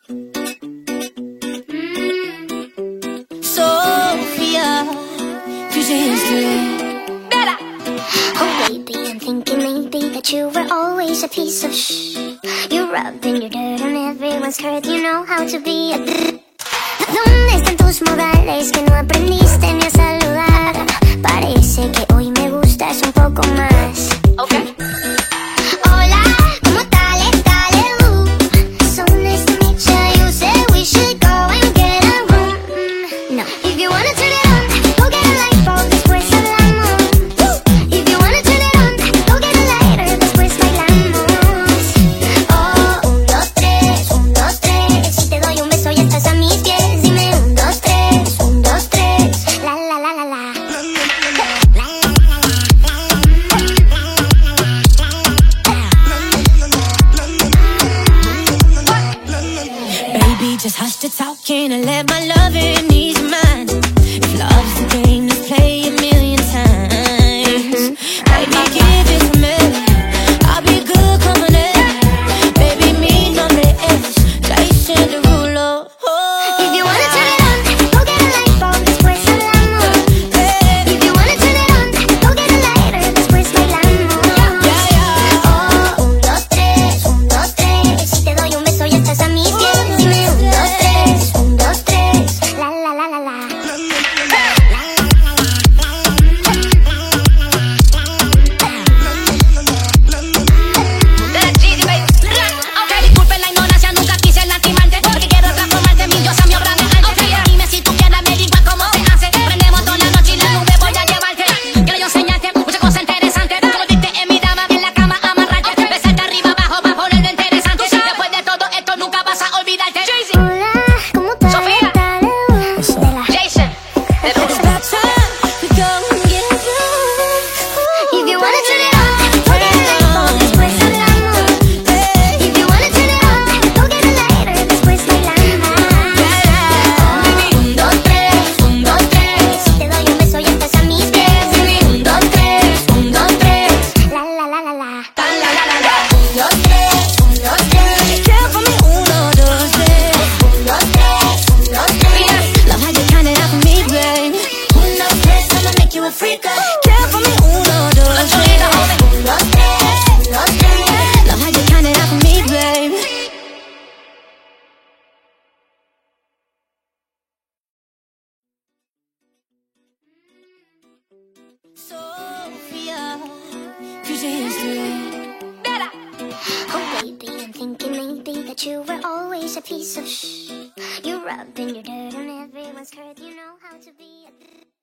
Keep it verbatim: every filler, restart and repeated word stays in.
Sofía, Better. Oh baby, I'm thinking maybe that you were always a piece of shh. You're rubbing your dirt on everyone's skirt. You know how to be a d- ¿Dónde están tus modales que no aprendiste ni a saludar? Parece que hoy me gustas un poco más. Okay. Hola, ¿cómo tal? Dale, uh. So nice to meet you. You said we should go and get a room. Mm, no. If you wanna turn it on, go get a light bulb, después hablamos. If you wanna turn it on, go get a lighter, después bailamos. Oh, un, dos, tres, un, dos, tres. Si te doy un beso y estás a mis pies, dime un, dos, tres, un, dos, tres. La, la, la, la, la. Baby, just hush the talking and let my loving ease your mind. If love's the game, let's play a million times. Baby, give it to me. I'll be good, come on in. Baby, mi nombre es Jason Derulo. Oh. If you wanna turn it on, go get a light bulb, después hablamos. If you wanna turn it on, go get a lighter, después bailamos. Yeah, yeah. Oh, un, dos, tres, un, dos, tres. Si te doy un beso y estás a mis pies, dime un, dos, tres, un, dos, tres. La, la, la, la, la. Ok, disculpen la ignorancia, nunca quise lastimarte, porque quiero transformarte en mi diosa, mi obra de arte. Ok, dime si tú quieres, me digas cómo se hace. Prendemos toda la noche y la nube voy a llevarte. Quiero yo enseñarte muchas cosas interesantes. Como viste en mi dama, en la cama amarrarte. Besarte arriba, abajo, va a ponerlo interesante. Después de todo esto nunca vas a olvidarte. Hola, ¿cómo tal? Sofía. Dale, uh. Stella. Jason, It's about time we go and get through. If you wanna turn it on, go get a light bulb, después hablamos. If you wanna turn it on, go get a lighter, después bailamos. Un, dos, tres, un, dos, tres. Si te doy un beso y estás a mis pies, dime un, dos, tres, un, dos, tres. La, la, la, la, la. Un, dos, tres, un, dos, tres. Care for me, uno, dos, tres. Un, dos, tres, un, dos, tres. Love how you count it out for me, babe. Un, dos, tres, I'ma make you a freak. Care for me, uno, dos, tres. Un, dos, tres, un, dos, tres. Love how you count it out for me, babe. Sofía, better. Oh baby, I'm thinking maybe that you were always a piece of shh. You're rubbing your dirt on everyone's skirt. You know how to be a